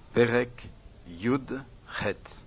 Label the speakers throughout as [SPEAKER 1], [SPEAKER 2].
[SPEAKER 1] פרק י"ח.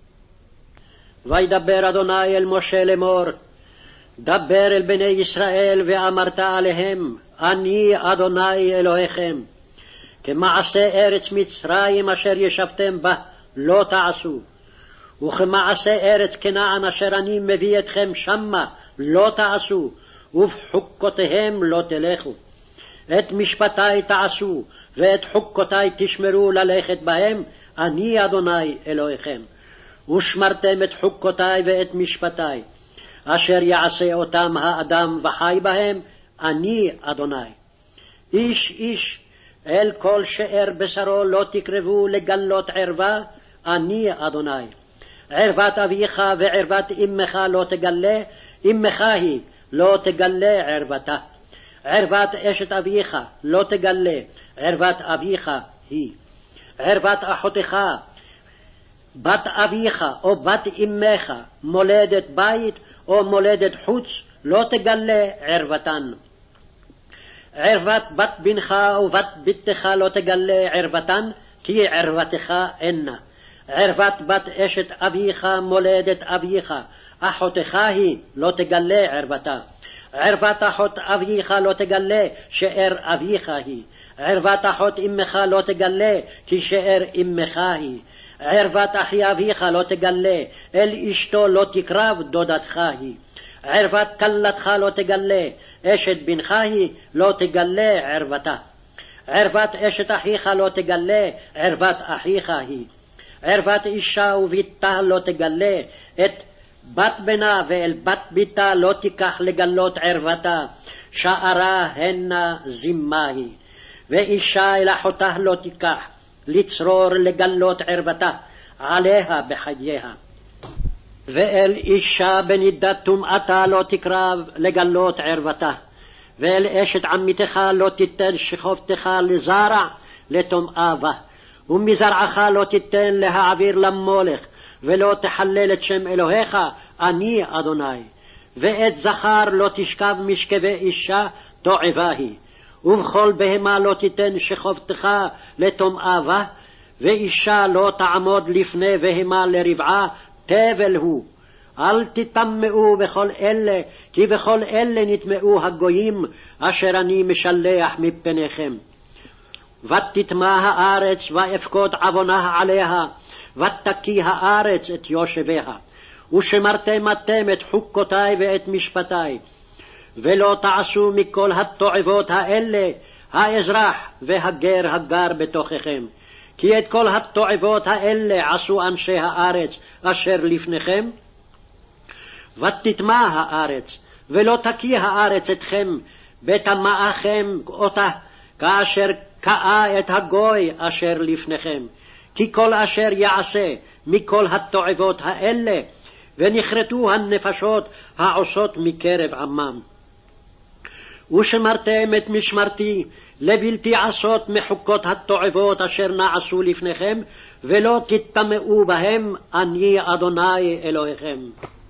[SPEAKER 2] וידבר אדוני אל משה לאמור, דבר אל בני ישראל ואמרת עליהם, אני אדוני אלוהיכם. כמעשה ארץ מצרים אשר ישבתם בה לא תעשו, וכמעשה ארץ כנען אשר אני מביא אתכם שמה לא תעשו, ובחוקותיהם לא תלכו. את משפטי תעשו, ואת חוקותי תשמרו ללכת בהם, אני אדוני אלוהיכם. ושמרתם את חוקותי ואת משפטי, אשר יעשה אותם האדם וחי בהם, אני אדוני. איש איש אל כל שאר בשרו לא תקרבו לגלות ערווה, אני אדוני. ערוות אביך וערוות אמך לא תגלה, אמך היא לא תגלה ערוותה. ערוות אשת אביך לא תגלה, ערוות אביך היא. ערוות אחותך, בת אביך או בת אמך, מולדת בית או מולדת חוץ, לא תגלה ערוותן. ערוות בת בנך ובת בתך לא תגלה ערוותן, כי ערוותך אינה. ערוות בת אשת אביך, מולדת אביך, אחותך היא, לא תגלה ערוותה. ערוות אחות אביך לא תגלה, שאר אביך היא. ערוות אחות אמך לא תגלה, כי שאר אמך היא. ערוות אחי אביך לא תגלה, אל אשתו לא תקרב, דודתך היא. ערוות כלתך לא תגלה, אשת בנך היא, לא תגלה ערוותה. ערוות אשת אחיך לא תגלה, ערוות אחיך היא. ערוות אישה וביתה לא תגלה, את בת בנה ואל בת ביתה לא תיקח לגלות ערוותה, שערה הנה זימה היא. ואישה אל אחותה לא תיקח, לצרור לגלות ערוותה, עליה בחייה. ואל אישה בנידת טומאתה לא תקרב לגלות ערוותה. ואל אשת עמיתך לא תיתן שכבתך לזרע לטומאה בה. ומזרעך לא תיתן להעביר למולך, ולא תחלל את שם אלוהיך, אני אדוני. ואת זכר לא תשכב משכבי אישה, תועבה היא. ובכל בהמה לא תיתן שכבתך לטומאה בה, ואישה לא תעמוד לפני בהמה לרבעה, תבל הוא. אל תטמאו בכל אלה, כי בכל אלה נטמאו הגויים, אשר אני משלח מפניכם. ותטמא הארץ ואפקוד עוונה עליה, ותקיא הארץ את יושביה. ושמרתם אתם את חוקותי ואת משפטי, ולא תעשו מכל התועבות האלה האזרח והגר הגר בתוככם. כי את כל התועבות האלה עשו אנשי הארץ אשר לפניכם. ותטמא הארץ, ולא תקיא הארץ אתכם, בטמאכם אותה, כאשר קאה את הגוי אשר לפניכם. כי כל אשר יעשה מכל התועבות האלה, ונכרתו הנפשות העושות מקרב עמם. ושמרתם את משמרתי, לבלתי עשות מחוקות התועבות אשר נעשו לפניכם, ולא תטמאו בהם, אני אדוני אלוהיכם.